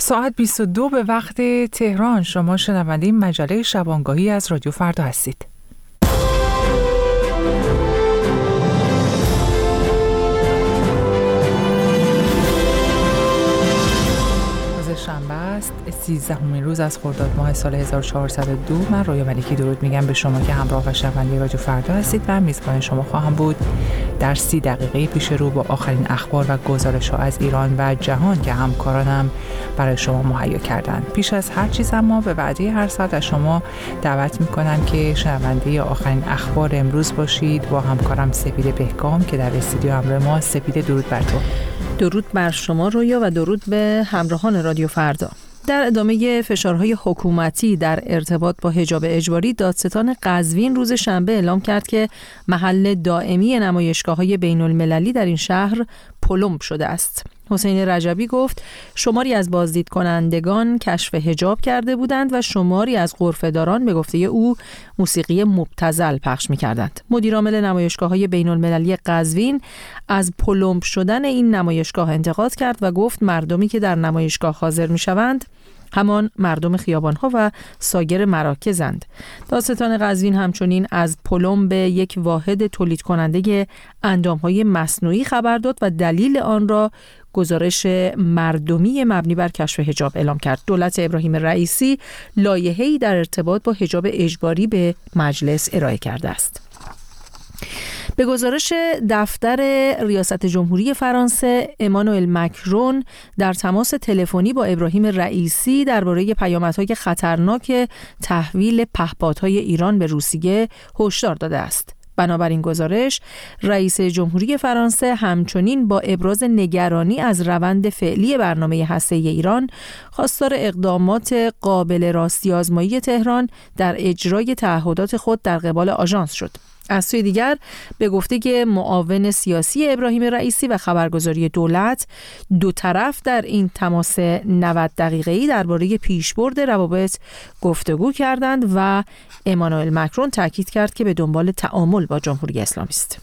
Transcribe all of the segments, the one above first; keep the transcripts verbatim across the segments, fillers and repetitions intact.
ساعت بیست و دو به وقت تهران. شما شنونده مجله شبانگاهی از رادیو فردا هستید. شنبه است، سیزدهمین روز از خرداد ماه سال هزار و چهارصد و دو. من رویا ملکی درود میگم به شما که همراه و شنونده رادیو فردا هستید و میزبان شما خواهم بود در سی دقیقه پیش رو با آخرین اخبار و گزارش‌ها از ایران و جهان که همکارانم برای شما مهیا کردن. پیش از هر چیز اما به وعده هر ساعت از شما دعوت میکنم که شنونده آخرین اخبار امروز باشید با همکارم سپید بهکام که در استودیو همراه ما. سپید، درود بر تو. درود بر شما رویا و درود به همراهان رادیو فردا. در ادامه فشارهای حکومتی در ارتباط با حجاب اجباری، دادستان قزوین روز شنبه اعلام کرد که محل دائمی نمایشگاه‌های بین‌المللی در این شهر پلمب شده است. حسین رجبی گفت شماری از بازدید کنندگان کشف حجاب کرده بودند و شماری از غرفه‌داران به گفته او موسیقی مبتذل پخش می‌کردند. مدیر عامل نمایشگاه‌های بین‌المللی قزوین از پلمب شدن این نمایشگاه انتقاد کرد و گفت مردمی که در نمایشگاه حاضر می‌شوند همان مردم خیابان‌ها و سایر مراکزند. دادستان قزوین همچنین از پلمب یک واحد تولید کننده اندام‌های مصنوعی خبر داد و دلیل آن را گزارش مردمی مبنی بر کشف حجاب اعلام کرد. دولت ابراهیم رئیسی لایحه‌ای در ارتباط با حجاب اجباری به مجلس ارائه کرده است. به گزارش دفتر ریاست جمهوری فرانسه، امانوئل مکرون در تماس تلفنی با ابراهیم رئیسی درباره پیامدهای خطرناک تحویل پهپادهای ایران به روسیه هشدار داده است. بنابراین گزارش، رئیس جمهوری فرانسه همچنین با ابراز نگرانی از روند فعلی برنامه هسته‌ای ایران خواستار اقدامات قابل راستی آزمایی تهران در اجرای تعهدات خود در قبال آژانس شد. از سوی دیگر به گفته معاون سیاسی ابراهیم رئیسی و خبرگزاری دولت، دو طرف در این تماس نود دقیقه‌ای درباره پیشبرد روابط گفتگو کردند و امانوئل مکرون تاکید کرد که به دنبال تعامل با جمهوری اسلامی است.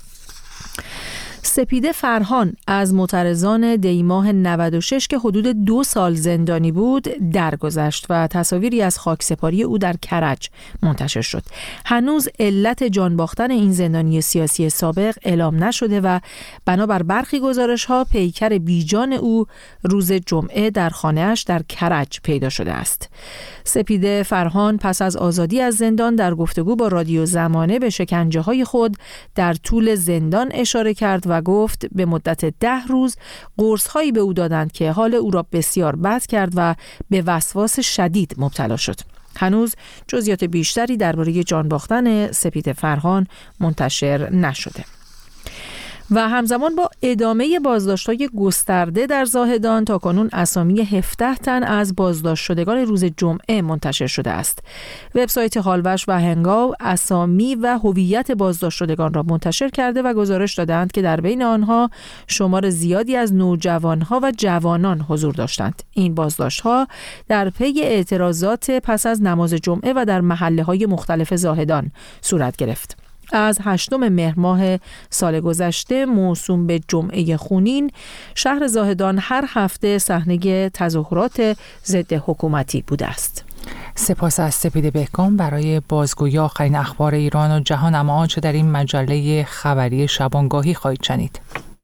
سپید فرهان از معترضان دیماه نود و شش که حدود دو سال زندانی بود درگذشت و تصاویری از خاکسپاری او در کرج منتشر شد. هنوز علت جان باختن این زندانی سیاسی سابق اعلام نشده و بنابر برخی گزارش‌ها پیکر بیجان او روز جمعه در خانه‌اش در کرج پیدا شده است. سپید فرهان پس از آزادی از زندان در گفتگو با رادیو زمانه به شکنجه‌های خود در طول زندان اشاره کرد و گفت به مدت ده روز قرص‌هایی به او دادند که حال او را بسیار بد کرد و به وسواس شدید مبتلا شد. هنوز جزئیات بیشتری درباره جان باختن سپید فرهان منتشر نشده. و همزمان با ادامه بازداشت‌های گسترده در زاهدان، تاکنون اسامی هفده تن از بازداشت شدگان روز جمعه منتشر شده است. وبسایت هالوش و هنگاو اسامی و هویت بازداشت شدگان را منتشر کرده و گزارش دادند که در بین آنها شمار زیادی از نوجوانها و جوانان حضور داشتند. این بازداشت‌ها در پی اعتراضات پس از نماز جمعه و در محله‌های مختلف زاهدان صورت گرفت. از هشتم مهر ماه سال گذشته موسوم به جمعه خونین، شهر زاهدان هر هفته صحنه تظاهرات ضد حکومتی بوده است. سپاس از سپید بهکام برای بازگویی آخرین اخبار ایران و جهان. اما آنچه در این مجله خبری شبانگاهی خواهید شنید.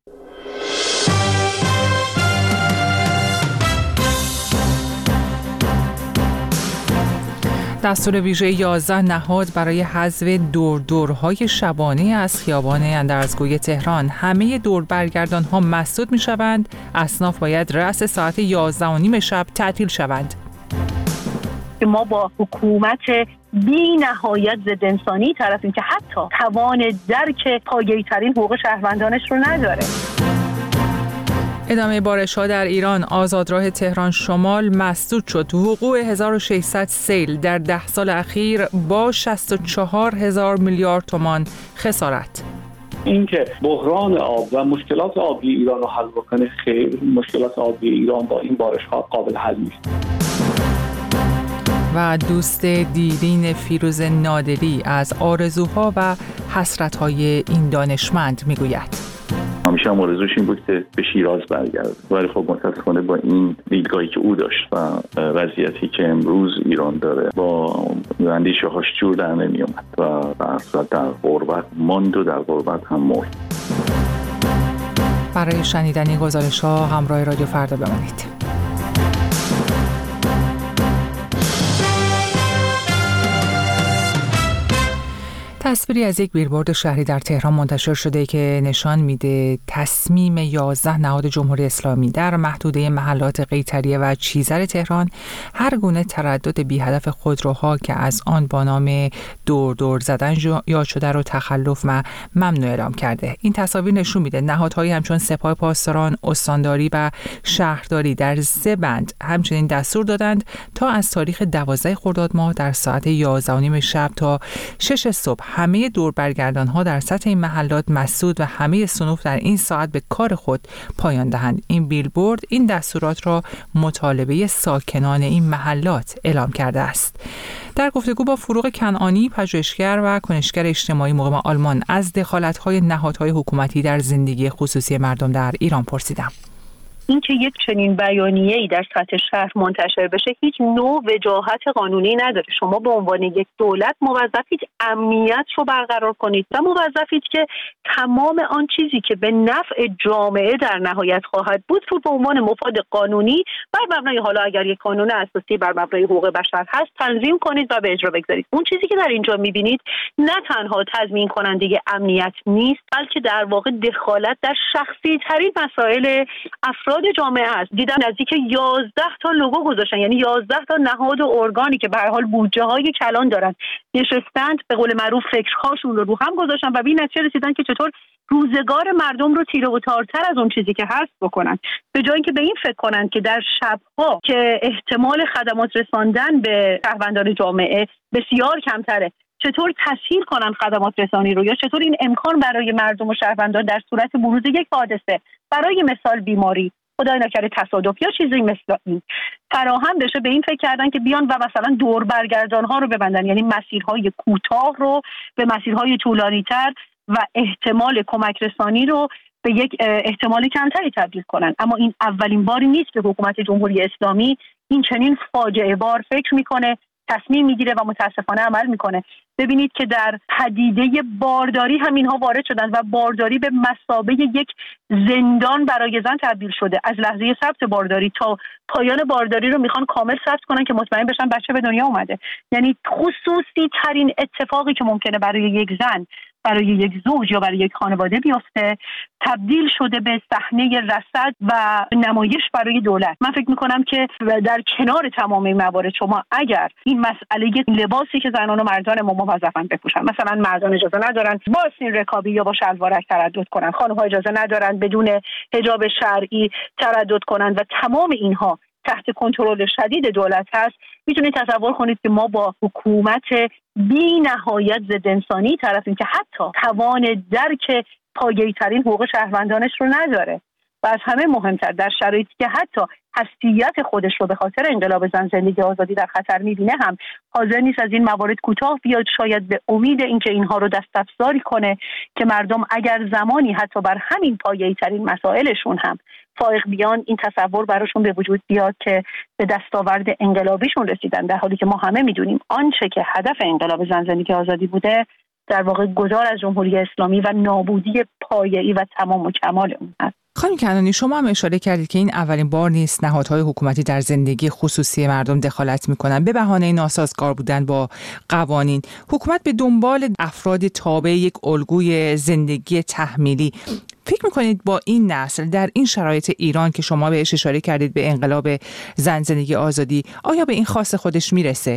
دستور ویژه یازده نهاد برای حذف دور دورهای شبانه از خیابان اندرزگوی تهران. همه دور برگردان ها مسدود می شوند. اصناف باید رأس ساعت یازده و نیم شب تعطیل شوند. ما با حکومت بی نهایت ضد انسانی طرفیم که حتی توان درک پایه‌ای ترین حقوق شهروندانش رو نداره. ادامه بارش‌ها در ایران. آزادراه تهران شمال مسدود شد. وقوع هزار و ششصد سیل در ده سال اخیر با شصت و چهار هزار میلیارد تومان خسارت. اینکه بحران آب و مشکلات آبی ایران رو حل بکنه، خیر، مشکلات آبی ایران با این بارش‌ها قابل حل نیست. و دوست دیرین فیروز نادری از آرزوها و حسرت‌های این دانشمند میگوید. همیشه هم آرزوش این بود که به شیراز برگرده، ولی خب متاسفانه با این دیدگاهی که او داشت و وضعیتی که امروز ایران داره با اندیشه هاش جور در نمی اومد و در غربت ماند و در غربت هم مرد. برای شنیدن این گزارش‌ها همراه رادیو فردا بمانید. تصویری از یک بیلبورد شهری در تهران منتشر شده که نشان میده تصمیم یازده نهاد جمهوری اسلامی در محدوده محلات قیطریه و چیزر تهران هر گونه تردد بی هدف خودروها که از آن با نام دور دور زدن یاد شده رو تخلف و ممنوع اعلام کرده. این تصاویر نشون میده نهادهایی همچون سپاه پاسداران، استانداری و شهرداری در سه بند همچنین دستور دادند تا از تاریخ دوازده خرداد ماه در ساعت یازده و نیم شب تا شش صبح همه دور برگردان‌ها در سطح این محلات مسدود و همه صنوف در این ساعت به کار خود پایان دهند. این بیلبورد این دستورات را مطالبه ساکنان این محلات اعلام کرده است. در گفتگو با فروغ کنعانی، پژوهشگر و کنشگر اجتماعی مقیم آلمان، از دخالت‌های نهادهای حکومتی در زندگی خصوصی مردم در ایران پرسیدم. این که یک چنین بیانیه‌ای در سطح شهر منتشر بشه هیچ نوع وجاهت قانونی نداره. شما به عنوان یک دولت موظفید امنیت رو برقرار کنید و موظفید که تمام آن چیزی که به نفع جامعه در نهایت خواهد بود رو به عنوان مفاد قانونی بر مبنای، حالا اگر یک قانون اساسی بر مبنای حقوق بشر هست، تنظیم کنید و به اجرا بگذارید. اون چیزی که در اینجا می‌بینید نه تنها تضمین کننده امنیت نیست، بلکه در واقع دخالت در شخصی ترین مسائل افراد جامعه است. دیدم نزدیک یازده تا لوگو گذاشتن، یعنی یازده تا نهاد و ارگانی که به هر حال بودجه های کلان دارن نشستند، به قول معروف فکرهاشون رو رو هم گذاشتن و به این نتیجه رسیدن که چطور روزگار مردم رو تیره و تارتر از اون چیزی که هست بکنن، به جای اینکه به این فکر کنن که در شبها که احتمال خدمات رساندن به شهروندان جامعه بسیار کمتره چطور تسهیل کنن خدمات رسانی رو، یا چطور این امکان برای مردم و شهروندان در صورت بروز یک حادثه، برای مثال بیماری، خدای نکرده تصادف یا چیزی مثل این، فراهم بشه. به این فکر کردن که بیان و مثلا دور برگردان ها رو ببندن، یعنی مسیرهای کوتاه رو به مسیرهای طولانی تر و احتمال کمک رسانی رو به یک احتمال کمتری تبدیل کنن. اما این اولین باری نیست که حکومت جمهوری اسلامی این چنین فاجعه بار فکر میکنه، تصمیم میگیره و متاسفانه عمل میکنه. ببینید که در پدیده بارداری هم اینها وارد شدن و بارداری به مثابه یک زندان برای زن تبدیل شده. از لحظه ثبت بارداری تا پایان بارداری رو میخوان کامل ثبت کنن که مطمئن بشن بچه به دنیا اومده. یعنی خصوصی ترین اتفاقی که ممکنه برای یک زن، برای یک زوج یا برای یک خانواده بیفته تبدیل شده به صحنه رصد و نمایش برای دولت. من فکر میکنم که در کنار تمام این موارد شما اگر این مسئله لباسی که زنان و مردان ما موظفن بپوشن، مثلا مردان اجازه ندارن با سین رکابی یا با شلوارک تردد کنن، خانم‌ها اجازه ندارن بدون حجاب شرعی تردد کنن و تمام اینها تحت کنترل شدید دولت هست، میتونید تصور کنید که ما با حکومت بی نهایت ضد انسانی طرفیم که حتی توان درک پایه‌ای ترین حقوق شهروندانش رو نداره و از همه مهمتر در شرایطی که حتی حیثیت خودش رو به خاطر انقلاب زن زندگی آزادی در خطر میبینه هم حاضر نیست از این موارد کوتاه بیاد، شاید به امید اینکه اینها رو دست افزاری کنه که مردم اگر زمانی حتی بر همین پایه‌ای ترین مسائلشون هم فائق بیان، این تصور براشون به وجود بیاد که به دستاورد انقلابیشون رسیدن، در حالی که ما همه میدونیم آنچه که هدف انقلاب زن زندگی آزادی بوده در واقع گذار از جمهوری اسلامی و نابودی پایه‌ای و تمام و کمال اون هست. خانم کنعانی، شما هم اشاره کردید که این اولین بار نیست نهادهای حکومتی در زندگی خصوصی مردم دخالت میکنن به بهانه ناسازگار بودن با قوانین. حکومت به دنبال افراد تابع یک الگوی زندگی تحمیلی. فکر میکنید با این نسل در این شرایط ایران که شما بهش اشاره کردید به انقلاب زن زندگی آزادی، آیا به این خواست خودش میرسه؟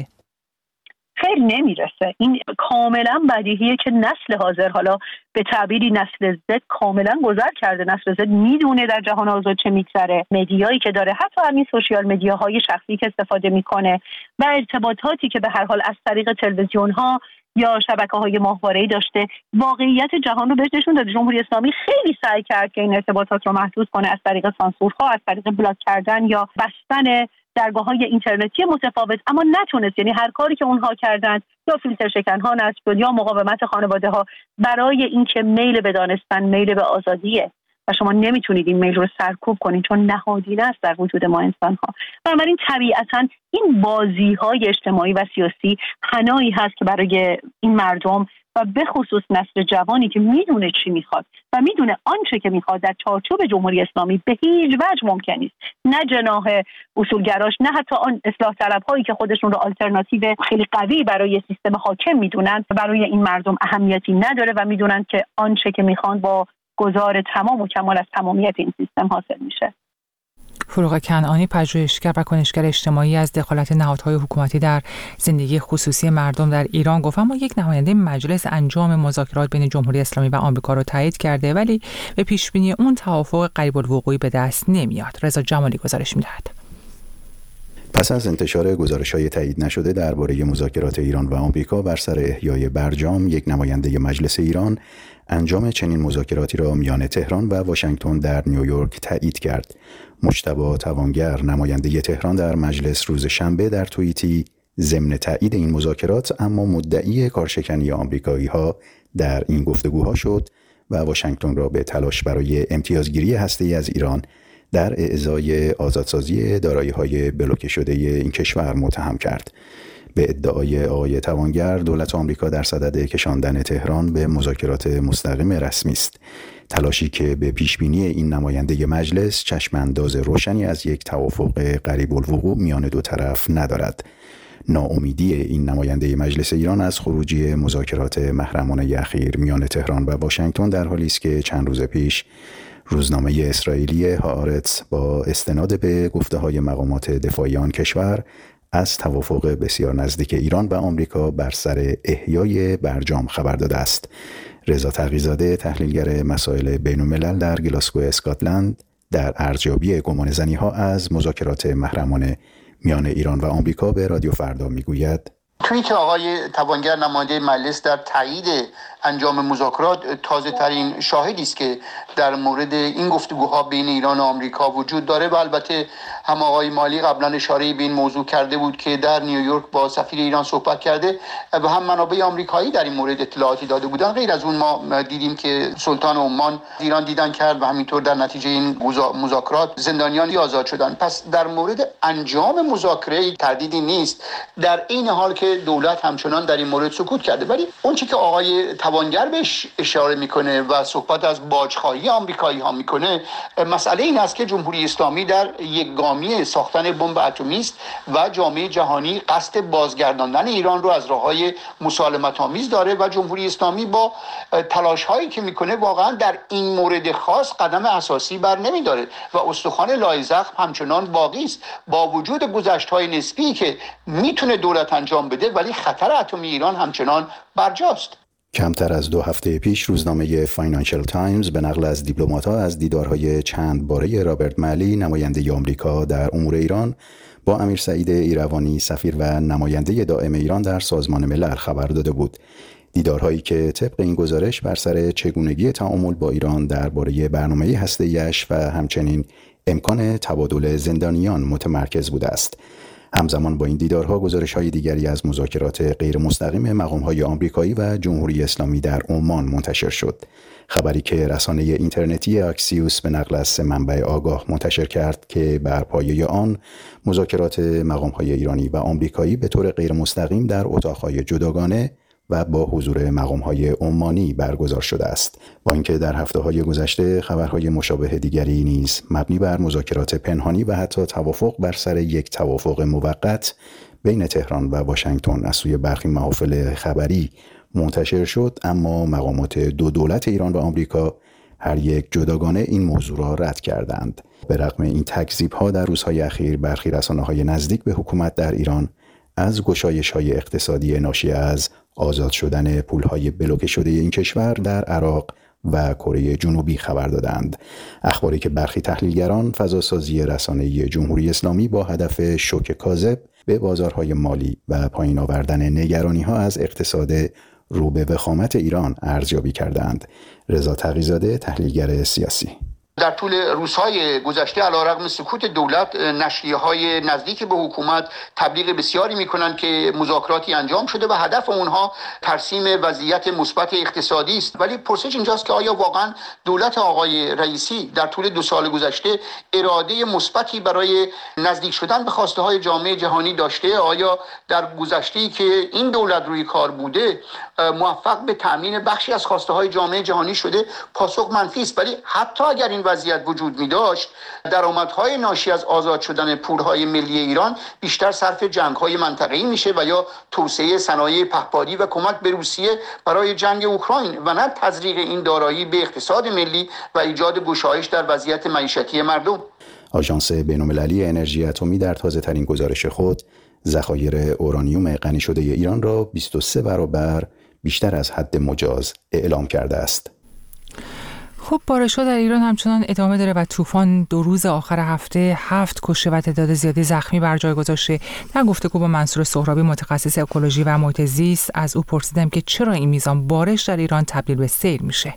خیر نمیرسه. این کاملا بدیهیه که نسل حاضر، حالا به تعبیری نسل زد، کاملا گذر کرده. نسل زد میدونه در جهان آزاد چه میگذره، مدیایی که داره، حتی همین سوشیال مدیاهای شخصی که استفاده میکنه و ارتباطاتی که به هر حال از طریق تلویزیون ها یا شبکه‌های ماهواره‌ای داشته، واقعیت جهان رو بهش نشون داده. جمهوری اسلامی خیلی سعی کرد که این ارتباطات رو محدود کنه از طریق سانسورها، از طریق بلاک کردن یا بستن درگاه‌های اینترنتی متفاوت، اما نتونست. یعنی هر کاری که اونها کردند، یا فیلتر شکن‌ها نصب شد یا مقاومت خانواده‌ها برای اینکه میل به دانستن، میل به آزادیه و شما نمیتونید این میل رو سرکوب کنید چون نهادینه است در وجود ما انسان ها. بنابراین طبیعتاً این بازی های اجتماعی و سیاسی حنایی هست که برای این مردم و به خصوص نسل جوانی که میدونه چی میخواد و میدونه آنچه که میخواد در چارچوب جمهوری اسلامی به هیچ وجه ممکن نیست، نه جناح اصولگراش، نه حتی آن اصلاح طلب هایی که خودشون رو آلترناتیو خیلی قوی برای سیستم حاکم میدونن، برای این مردم اهمیتی نداره و میدونن که آنچه که میخوان با گزار تمام و کمال از تمامیت این سیستم حاصل میشه. فروغ کنعانی، پژوهشگر و کنشگر اجتماعی، از دخالت نهادهای حکومتی در زندگی خصوصی مردم در ایران گفت اما یک نماینده مجلس انجام مذاکرات بین جمهوری اسلامی و آمریکا را تایید کرده ولی به پیشبینی اون توافق قریب الوقوع به دست نمیاد. رضا جمالی گزارش می‌دهد. پس از انتشار گزارش‌های تایید نشده درباره مذاکرات ایران و آمریکا بر سر احیای برجام، یک نماینده مجلس ایران انجام چنین مذاکراتی را میان تهران و واشنگتن در نیویورک تایید کرد. مجتبی توانگر، نماینده تهران در مجلس، روز شنبه در توییتی ضمن تایید این مذاکرات اما مدعی کارشکنی آمریکایی‌ها در این گفتگوها شد و واشنگتن را به تلاش برای امتیازگیری هسته‌ای از ایران در اعزای آزادسازی دارایی‌های بلوکه شده این کشور متهم کرد. به ادعای آقای توانگر، دولت آمریکا در صدد کشاندن تهران به مذاکرات مستقیم رسمی است. تلاشی که به پیشبینی این نماینده مجلس چشمانداز روشنی از یک توافق قریب الوقوع میان دو طرف ندارد. ناامیدی این نماینده مجلس ایران از خروجی مذاکرات محرمانه اخیر میان تهران و واشنگتن در حالی است که چند روز پیش روزنامه اسرائیلی هآرتس با استناد به گفته‌های مقامات دفاعی آن کشور از توافق بسیار نزدیک ایران و آمریکا بر سر احیای برجام خبر داده است. رضا تقی‌زاده، تحلیلگر مسائل بین‌الملل در گلاسگو اسکاتلند، در ارزیابی گمانه‌زنی‌ها از مذاکرات محرمانه میان ایران و آمریکا به رادیو فردا میگوید: توییت آقای توانگر نماینده مجلس در تایید انجام مذاکرات تازه ترین شاهدی است که در مورد این گفتگوها بین ایران و آمریکا وجود داره و البته هم آقای مالی قبلا اشاره به این موضوع کرده بود که در نیویورک با سفیر ایران صحبت کرده و هم منابع آمریکایی در این مورد اطلاعاتی داده بودن. غیر از اون ما دیدیم که سلطان عمان ایران دیدن کرد و همینطور در نتیجه این مذاکرات زندانیان آزاد شدن. پس در مورد انجام مذاکره تردیدی نیست، در این حال که دولت همچنان در این مورد سکوت کرده. ولی اون چیزی که آقای توانگر بهش اشاره میکنه و صحبت از باجخواهی آمریکایی ها میکنه، مسئله این است که جمهوری اسلامی در یک گامی ساختن بمب اتمی است و جامعه جهانی قصد بازگرداندن ایران رو از راههای مسالمت آمیز داره و جمهوری اسلامی با تلاش هایی که میکنه واقعا در این مورد خاص قدم اساسی بر نمیداره و استخوان لای زخم همچنان باقی است با وجود گذشت های نسبی که میتونه دولت انجام بده، ولی خطر اتمی ایران همچنان برجاست. کمتر از دو هفته پیش روزنامه فاینانشل تایمز به نقل از دیپلمات‌ها از دیدارهای چند باره رابرت مالی، نماینده آمریکا در امور ایران، با امیر سعید ایروانی، سفیر و نماینده دائم ایران در سازمان ملل خبر داده بود. دیدارهایی که طبق این گزارش بر سر چگونگی تعامل با ایران درباره برنامه هسته‌ایش و همچنین امکان تبادل زندانیان متمرکز بوده است. همزمان با این دیدارها گزارش‌های دیگری از مذاکرات غیر مستقیم مقام‌های آمریکایی و جمهوری اسلامی در عمان منتشر شد. خبری که رسانه اینترنتی اکسیوس به نقل از سه منبع آگاه منتشر کرد که بر پایه آن مذاکرات مقام‌های ایرانی و آمریکایی به طور غیر مستقیم در اتاق‌های جداگانه و با حضور مقام‌های عمانی برگزار شده است. با اینکه در هفته‌های گذشته خبرهای مشابه دیگری نیز مبنی بر مذاکرات پنهانی و حتی توافق بر سر یک توافق موقت بین تهران و واشنگتن از سوی برخی محافل خبری منتشر شد، اما مقامات دو دولت ایران و آمریکا هر یک جداگانه این موضوع را رد کردند. به رغم این تکذیب‌ها در روزهای اخیر برخی رسانه‌های نزدیک به حکومت در ایران از گشایش‌های اقتصادی ناشی از آزاد شدن پول‌های بلوکه شده این کشور در عراق و کره جنوبی خبر دادند. اخباری که برخی تحلیلگران فضاسازی رسانه‌ای جمهوری اسلامی با هدف شوک کاذب به بازارهای مالی و پایین آوردن نگرانی‌ها از اقتصاد رو به وخامت ایران ارزیابی کردند. رضا تقی‌زاده، تحلیلگر سیاسی: در طول روزهای گذشته علیرغم سکوت دولت، نشریه‌های نزدیک به حکومت تبلیغ بسیاری می‌کنند که مذاکراتی انجام شده و هدف اونها ترسیم وضعیت مثبت اقتصادی است. ولی پرسش اینجاست که آیا واقعا دولت آقای رئیسی در طول دو سال گذشته اراده مثبتی برای نزدیک شدن به خواسته‌های جامعه جهانی داشته؟ آیا در گذشته‌ای که این دولت روی کار بوده موفق به تامین بخشی از خواسته‌های جامعه جهانی شده؟ پاسخ منفی است. ولی حتی اگر این وضعیت وجود می داشت، درآمدهای ناشی از آزاد شدن پولهای ملی ایران بیشتر صرف جنگ‌های منطقه‌ای میشه و یا توسعه صنایع پهپادی و کمک به روسیه برای جنگ اوکراین و نه تزریق این دارایی به اقتصاد ملی و ایجاد گشایش در وضعیت معیشتی مردم. آژانس بین‌المللی انرژی اتمی در تازه‌ترین گزارش خود ذخایر اورانیوم غنی شده ایران را بیست و سه برابر بیشتر از حد مجاز اعلام کرده است. خب بارش‌ها در ایران همچنان ادامه داره و طوفان دو روز آخر هفته هفت کشته و تعداد زیادی زخمی بر جای گذاشته. در گفتگو با منصور سهرابی متخصص اکولوژی و محیط زیست از او پرسیدم که چرا این میزان بارش در ایران تبدیل به سیل میشه.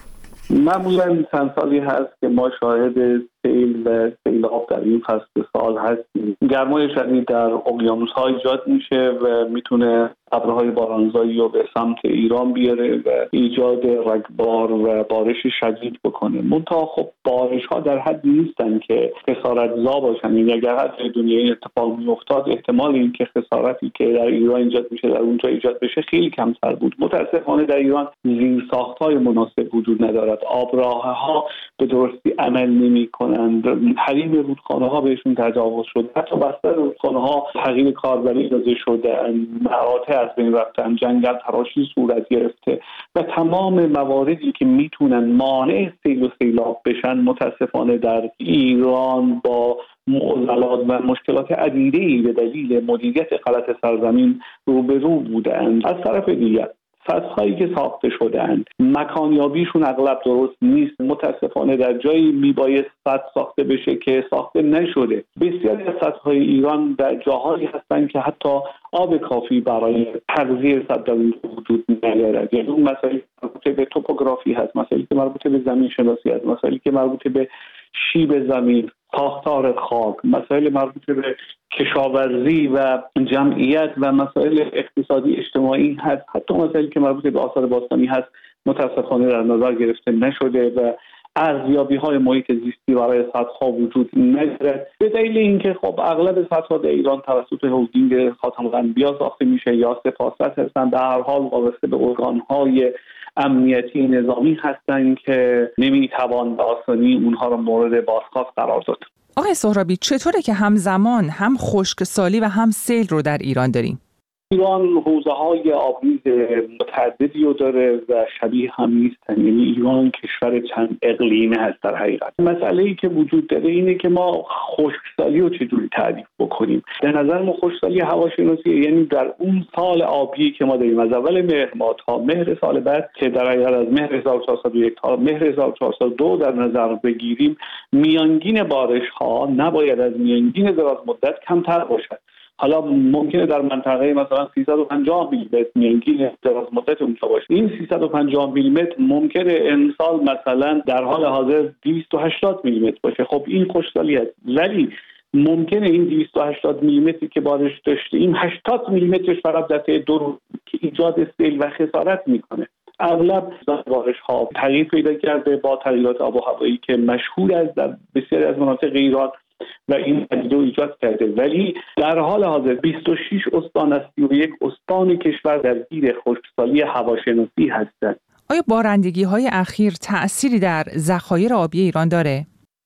معمولاً چند سالی هست که ما شاهد سیل و سیلاب در این فصل سال هستیم. گرمای شدید در اقیانوس‌ها ایجاد میشه و میتونه ابرهای بارانزایی رو به سمت ایران بیاره و ایجاد رگبار و بارش شدید بکنه. منتها خب بارش‌ها در حدی نیستن که خسارت‌زا باشن. یعنی اگر حتی دنیای این اتفاق میافتاد، احتمال این که خسارتی که در ایران ایجاد میشه در اونجا ایجاد بشه خیلی کمتر بود. متأسفانه در ایران زیرساخت‌های مناسب وجود ندارد. آبراه‌ها به درستی عمل نمی‌کنند. حریم رودخانه‌ها بهشون تجاوز شده. حتی بستر رودخانه‌ها تغییر کاربری داده شده. مراتع از بین رفتن، جنگل تراشی صورت گرفته و تمام مواردی که میتونن مانع سیل و سیلاب بشن متاسفانه در ایران با معضلات و مشکلات عدیده‌ای به دلیل مدیریت غلط سرزمین روبرو بودند. از طرف دیگر سدهایی که ساخته شده‌اند مکانیابیشون اغلب درست نیست. متاسفانه در جایی میبایست سد ساخته بشه که ساخته نشده. بسیاری از سدهای ایران در جاهایی هستند که حتی آب کافی برای تغذیه سد در اونجا وجود ندارد. یعنی اون مسائلی مربوط به توپوگرافی هست، مسائلی که مربوط به زمین شناسی هست، مسائلی که مربوط به شیب زمین، ساختار خاک، مسائل مربوط به کشاورزی و جمعیت و مسائل اقتصادی اجتماعی هست، حتی مسائلی که مربوط به آثار باستانی هست متاسفانه در نظر گرفته نشده و ارزیابی‌های محیط زیستی برای سدها وجود ندارد. به دلیل اینکه خب اغلب سدها در ایران توسط هلدینگ خاتم الانبیا ساخته میشه یا سپاست هستند، در هر حال وابسته به ارگان‌های امنیتی نظامی هستند که نمیتوان به آسانی اونها را مورد بازخواست قرار داد. آقای سهرابی، چطوره که همزمان هم خشکسالی و هم سیل رو در ایران داریم؟ ایران حوزه‌های آبریز متعددی رو داره و شبیه هم نیستن. یعنی ایران کشور چند اقلیمه هست در حقیقت. مسئله‌ای که وجود داره اینه که ما خشکسالی رو چجوری تعریف بکنیم. در نظر ما خشکسالی هواشناسی یعنی در اون سال آبی که ما داریم از اول مهر ماه تا مهر سال بعد که در حقیقت از مهر هزار و چهارصد و یک تا مهر هزار و چهارصد و دو در نظر بگیریم، میانگین بارش‌ها نباید از میانگین دراز مدت کمتر باشد. حالا ممکنه در منطقه مثلا سیصد و پنجاه میلیمتر میانگین دراز مدت اونجا باشه. این سیصد و پنجاه میلیمتر ممکنه امسال مثلا در حال حاضر دویست و هشتاد میلیمتر باشه. خب این خوشحالی است، ولی ممکنه این دویست و هشتاد میلیمتری که بارش داشته این هشتاد میلیمترش فقط در طی دو روز که ایجاد سیل و خسارت میکنه. اغلب بارش ها تغییر پیدا کرده با تغییرات آب و هوایی که مشهور است در بسیاری از مناطق ایران و این پدیده ایجاد کرده، ولی در حال حاضر بیست و شش استان از سی و یک استان کشور درگیر خشکسالی هواشناسی هستند. آیا بارندگی‌های اخیر تأثیری در ذخایر آبی ایران داره؟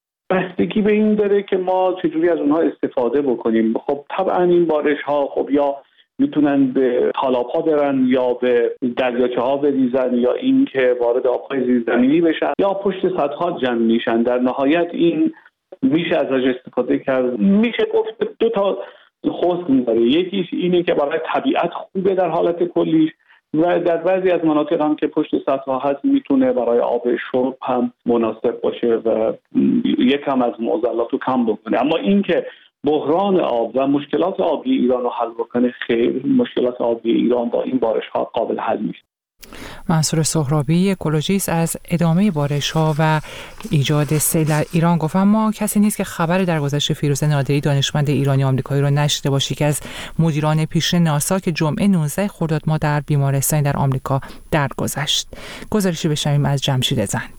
بستگی به این داره که ما چجوری از اونها استفاده بکنیم. خب طبعا این بارش ها خب یا میتونن به تالاب ها برن یا به دریاچه ها بریزن یا این که وارد آبهای زیرزمینی بشن یا پشت سدها جمع میشن. در نهایت این میشه ازش استفاده کرد. میشه گفت دو تا حسن داره. یکیش اینه که برای طبیعت خوبه در حالت کلیش و در بعضی از مناطق هم که پشت سدها هست میتونه برای آب شرب هم مناسب باشه و یکم از معضلات رو کم بکنه. اما اینکه بحران آب و مشکلات آبی ایران رو حل بکنه، خیر، مشکلات آبی ایران با این بارش ها قابل حل میشه. منصور سهرابی اکولوژیست از ادامه بارش‌ها و ایجاد سیل در ایران گفت اما کسی نیست که خبر درگذشت فیروزه نادری دانشمند ایرانی آمریکایی را نشنیده باشه که از مدیران پیشین ناسا که جمعه نوزده خرداد ماه در بیمارستانی در آمریکا درگذشت. گزارشی بشنویم از جمشید زند.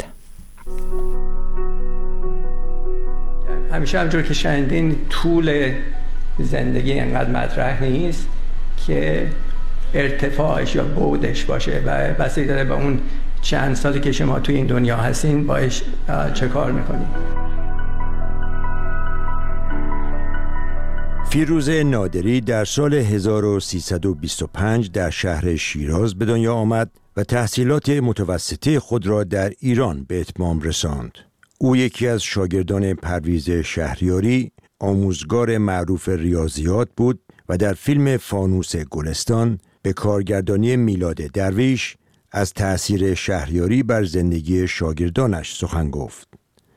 همیشه همونجور که شنیدین طول زندگی اینقدر مطرح نیست که ارتفاعش یا بعدش باشه و بستگی داره به اون چند سالی که شما توی این دنیا هستین باش چه کار میکنین. فیروزه نادری در سال هزار و سیصد و بیست و پنج در شهر شیراز به دنیا آمد و تحصیلات متوسطه خود را در ایران به اتمام رساند. او یکی از شاگردان پرویز شهریاری، آموزگار معروف ریاضیات بود و در فیلم فانوس گلستان به کارگردانی میلاد درویش از تأثیر شهریاری بر زندگی شاگردانش سخن گفت.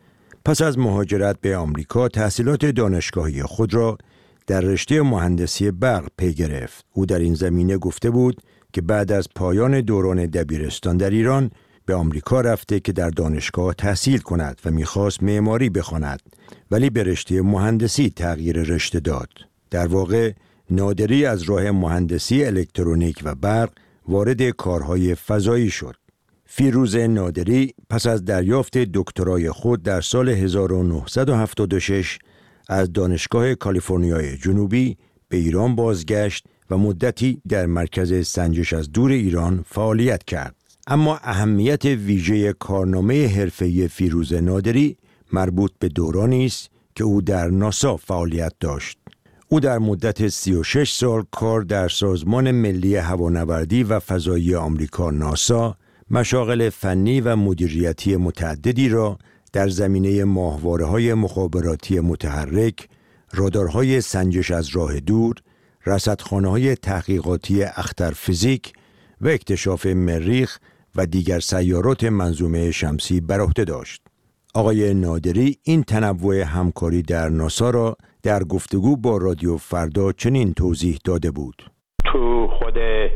پس از مهاجرت به آمریکا تحصیلات دانشگاهی خود را در رشته مهندسی برق پی گرفت. او در این زمینه گفته بود که بعد از پایان دوران دبیرستان در ایران به آمریکا رفته که در دانشگاه تحصیل کند و می‌خواست معماری بخواند، ولی به رشته مهندسی تغییر رشته داد. در واقع نادری از راه مهندسی الکترونیک و برق وارد کارهای فضایی شد. فیروزه نادری پس از دریافت دکترای خود در سال هزار و نهصد و هفتاد و شش از دانشگاه کالیفرنیای جنوبی به ایران بازگشت و مدتی در مرکز سنجش از دور ایران فعالیت کرد. اما اهمیت ویژه کارنامه حرفه‌ای فیروزه نادری مربوط به دورانی است که او در ناسا فعالیت داشت. او در مدت سی و شش سال کار در سازمان ملی هوانوردی و فضایی آمریکا ناسا مشاغل فنی و مدیریتی متعددی را در زمینه ماهواره‌های مخابراتی متحرک، رادارهای سنجش از راه دور، رصدخانه‌های تحقیقاتی اختر فیزیک و اکتشاف مریخ و دیگر سیارات منظومه شمسی بر عهده داشت. آقای نادری این تنوع همکاری در ناسا را در گفتگو با رادیو فردا چنین توضیح داده بود. تو خود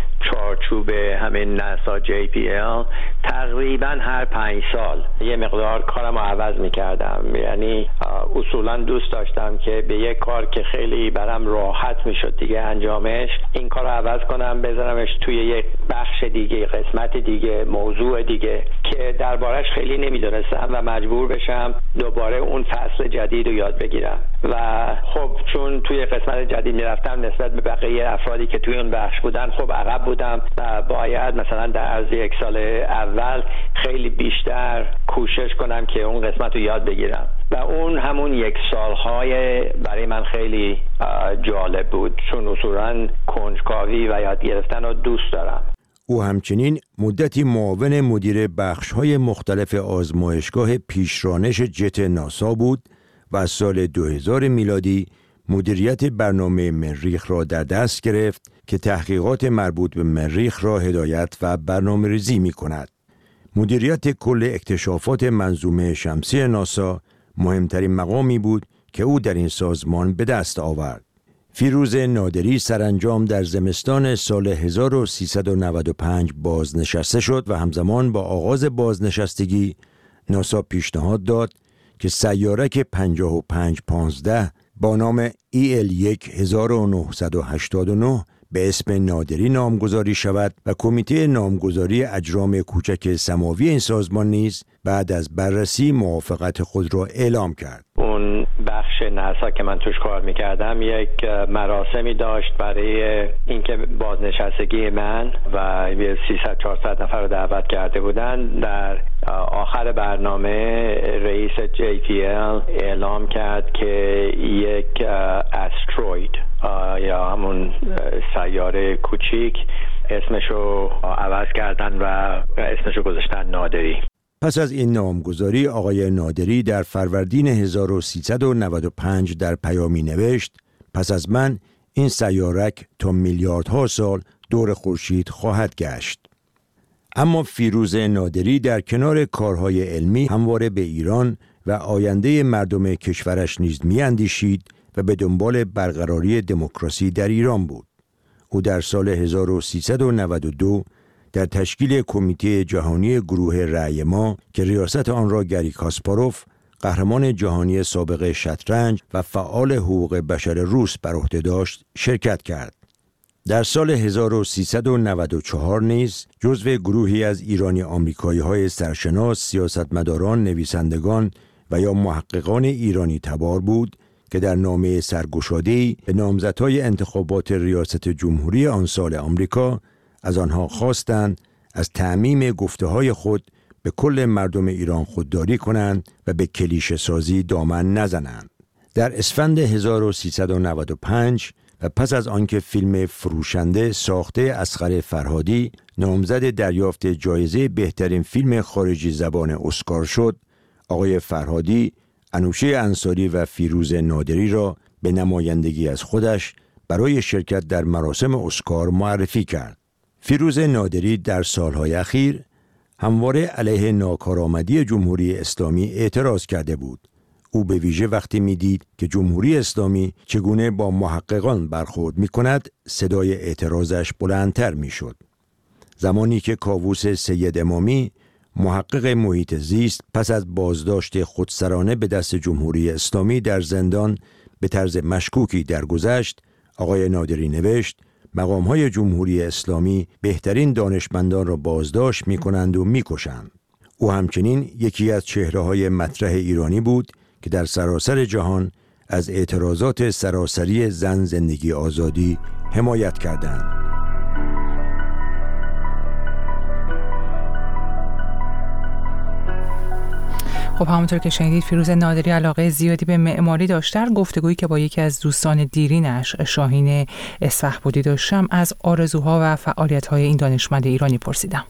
چارچوب همین ناسا جی پی ال تقریبا هر پنج سال یه مقدار کارم رو عوض میکردم، یعنی اصولا دوست داشتم که به یک کار که خیلی برام راحت میشد دیگه انجامش، این کار رو عوض کنم بذارمش توی یک بخش دیگه، قسمت دیگه، موضوع دیگه که دربارش خیلی نمیدونستم و مجبور بشم دوباره اون فصل جدید رو یاد بگیرم. و خب چون توی قسمت جدید میرفتم نسبت به بقیه افرادی که توی اون بخش بودن خب عقب بودم و باید مثلا در عرض یک سال اول خیلی بیشتر کوشش کنم که اون قسمت رو یاد بگیرم و اون همون یک سالهای برای من خیلی جالب بود، چون اصولا کنجکاوی و یاد گرفتن رو دوست دارم. او همچنین مدتی معاون مدیر بخش‌های مختلف آزمایشگاه پیشرانش جت ناسا بود و از سال دو هزار میلادی مدیریت برنامه مریخ را در دست گرفت که تحقیقات مربوط به مریخ را هدایت و برنامه‌ریزی می‌کند. مدیریت کل اکتشافات منظومه شمسی ناسا مهمترین مقامی بود که او در این سازمان به دست آورد. فیروزه نادری سرانجام در زمستان سال هزار و سیصد و نود و پنج بازنشسته شد و همزمان با آغاز بازنشستگی ناسا پیشنهاد داد که سیارک پنجاه و پنج پانزده با نام ای ال یک هزار و نهصد و هشتاد و نه به اسم نادری نامگذاری شود و کمیته نامگذاری اجرام کوچک سماوی این سازمان نیز بعد از بررسی موافقت خود را اعلام کرد. اون بخش ناسا که من توش کار میکردم یک مراسمی داشت برای اینکه بازنشستگی من و سیصد چهارصد نفر رو دعوت کرده بودن. در آخر برنامه رئیس جی پی ال اعلام کرد که یک استروید یا همون سیاره کوچیک اسمشو عوض کردن و اسمشو گذاشتن نادری. پس از این نامگذاری آقای نادری در فروردین هزار و سیصد و نود و پنج در پیامی نوشت: پس از من این سیارک تا میلیاردها سال دور خورشید خواهد گشت. اما فیروزه نادری در کنار کارهای علمی همواره به ایران و آینده مردم کشورش نیز می‌اندیشید و به دنبال برقراری دموکراسی در ایران بود. او در سال هزار و سیصد و نود و دو در تشکیل کمیته جهانی گروه رأی ما که ریاست آن را گری کاسپاروف، قهرمان جهانی سابق شطرنج و فعال حقوق بشر روس بر عهده داشت، شرکت کرد. در سال هزار و سیصد و نود و چهار نیز جزو گروهی از ایرانی آمریکایی‌های سرشناس، سیاستمداران، نویسندگان و یا محققان ایرانی تبار بود که در نامه سرگشاده‌ای به نامزدهای انتخابات ریاست جمهوری آن سال آمریکا از آنها خواستند از تعمیم گفته‌های خود به کل مردم ایران خودداری کنند و به کلیشه سازی دامن نزنند. در اسفند هزار و سیصد و نود و پنج و پس از آنکه فیلم فروشنده ساخته اصغر فرهادی نامزد دریافت جایزه بهترین فیلم خارجی زبان اسکار شد، آقای فرهادی انوشه انصاری و فیروز نادری را به نمایندگی از خودش برای شرکت در مراسم اسکار معرفی کرد. فیروز نادری در سالهای اخیر همواره علیه ناکارآمدی جمهوری اسلامی اعتراض کرده بود. او به ویژه وقتی میدید که جمهوری اسلامی چگونه با محققان برخورد می کند، صدای اعتراضش بلندتر می شد. زمانی که کاووس سید امامی، محقق محیط زیست، پس از بازداشت خودسرانه به دست جمهوری اسلامی در زندان به طرز مشکوکی درگذشت، آقای نادری نوشت مقام‌های جمهوری اسلامی بهترین دانشمندان را بازداشت می‌کنند و می‌کشند. او همچنین یکی از چهره‌های مطرح ایرانی بود که در سراسر جهان از اعتراضات سراسری زن، زندگی، آزادی حمایت کردند. خب همونطور که شنیدید فیروز نادری علاقه زیادی به معماری داشت. در گفتگویی که با یکی از دوستان دیرینش شاهین اسفحبودی داشتم از آرزوها و فعالیت‌های این دانشمند ایرانی پرسیدم.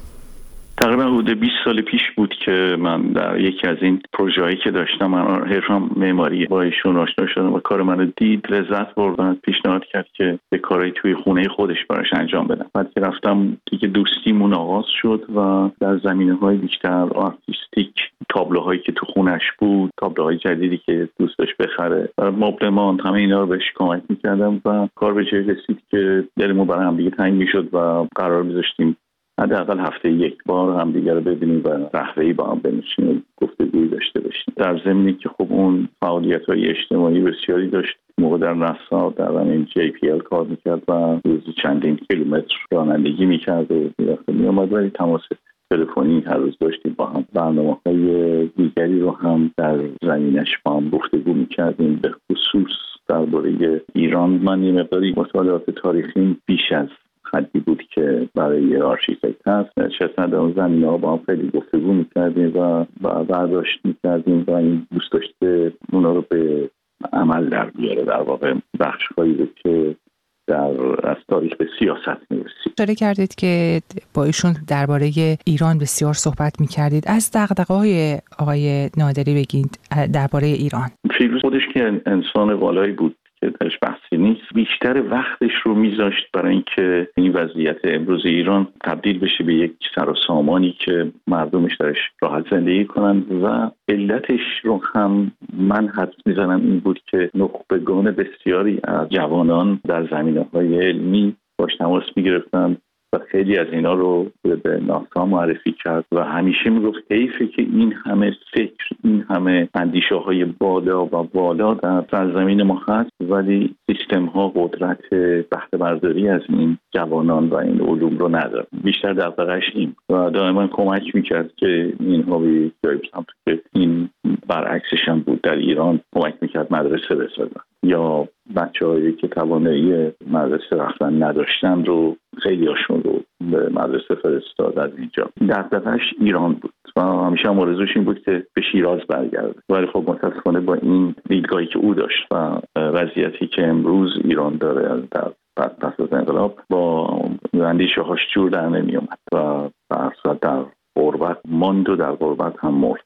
تقریبا حدود بیست سال پیش بود که من در یکی از این پروژه‌هایی که داشتم، من حرفم معماری، با ایشون آشنا شدم و کار منو دید، لذت برد و پیشنهاد کرد که به کارهای توی خونه خودش براش انجام بدم. بعد که رفتم دیگه دوستیمون آغاز شد و در زمینه‌های بیشتر آرتیستیک، تابلوهایی که تو خونش بود، تابلوهای جدیدی که دوست داشت بخره، مبلمان، همه اینا رو بهش کمک می‌کردم و کار به جایی رسید که دلمون برای هم دیگه تنگ می‌شد و قرار می‌ذاشتیم حداقل هفته یک بار هم دیگه رو ببینیم و قهوه‌ای با هم بنشینیم، گفتگویی داشته باشیم. در ضمنی که خب اون فعالیت‌های اجتماعی بسیاری داشت. موقع در نسا در همین جی پی ال کار می‌کرد و روزی چندین کیلومتر رانندگی می‌کرد و می‌رفت می‌آمد، ولی تماس تلفنی هر روز داشتیم با هم. برنامه‌های دیگری رو هم در زمینش با هم گفتگو می‌کردیم، به خصوص درباره ایران. من یه مقداری مطالعات تاریخی بیش از حدی بود که برای آرشیتکت هست، چطور در اون زمینه ها با هم خیلی گفتگو میکردیم و برداشت میکردیم و این دوست داشته اونا رو به عمل در بیاره. در واقع بخش هایی بود که در از تاریخ به سیاست میرسید. اشاره کردید که با ایشون درباره ایران بسیار صحبت میکردید. از دغدغه‌های آقای نادری بگید درباره ایران. فیروز خودش که انسان والایی بود که درش بحثی نیست، بیشتر وقتش رو میذاشت برای اینکه این وضعیت امروز ایران تبدیل بشه به یک سر و سامانی که مردمش درش راحت زندگی کنند و علتش رو هم من حدس میزنم این بود که نخبگان بسیاری از جوانان در زمینه‌های علمی باش تماس میگرفتند و خیلی از اینا رو به ناسا معرفی کرد و همیشه میگفت حیفه که این همه فکر، این همه اندیشه های بالا و بالا در سرزمین ما هست ولی سیستم ها قدرت بهره برداری از این جوانان و این علوم رو نداره. بیشتر دغدغه‌اش این و دائما کمک میکرد که اینها به جایی برسن که این برعکسش هم بود. در ایران کمک میکرد مدرسه بسازن یا بچه‌هایی که توانایی مدرسه رفتن نداشتن رو خیلی هاشون رو به مدرسه فرستاد از اینجا. دغدغه‌اش ایران بود و همیشه هم آرزوش این بود که به شیراز برگرده، ولی خب متأسفانه با این دیدگاهی که او داشت و وضعیتی که امروز ایران داره در پس از انقلاب با اندیشه هاش جور در نمی اومد و برصد در غربت ماند و در غربت هم مرد.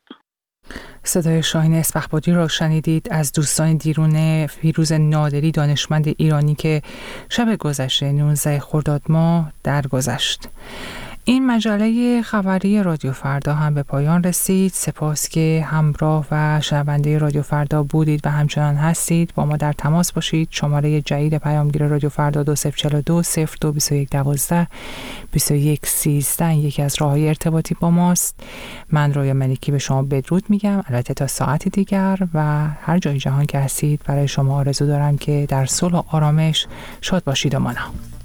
صدای شاهین اسفحبودی را شنیدید از دوستان دیرونه فیروز نادری، دانشمند ایرانی که شب گذشته نوزده خرداد ماه درگذشت. این مجله خبری رادیو فردا هم به پایان رسید. سپاس که همراه و شنونده رادیو فردا بودید و همچنان هستید. با ما در تماس باشید. شماره جدید پیامگیر رادیو فردا دو صفر چهار دو صفر دو بیست و یک دوازده بیست و یک سیزده یکی از راه‌های ارتباطی با ماست. من رویا ملکی به شما بدرود میگم، البته تا ساعت دیگر، و هر جای جهان که هستید برای شما آرزو دارم که در صلح و آرامش شاد باشید و مانا.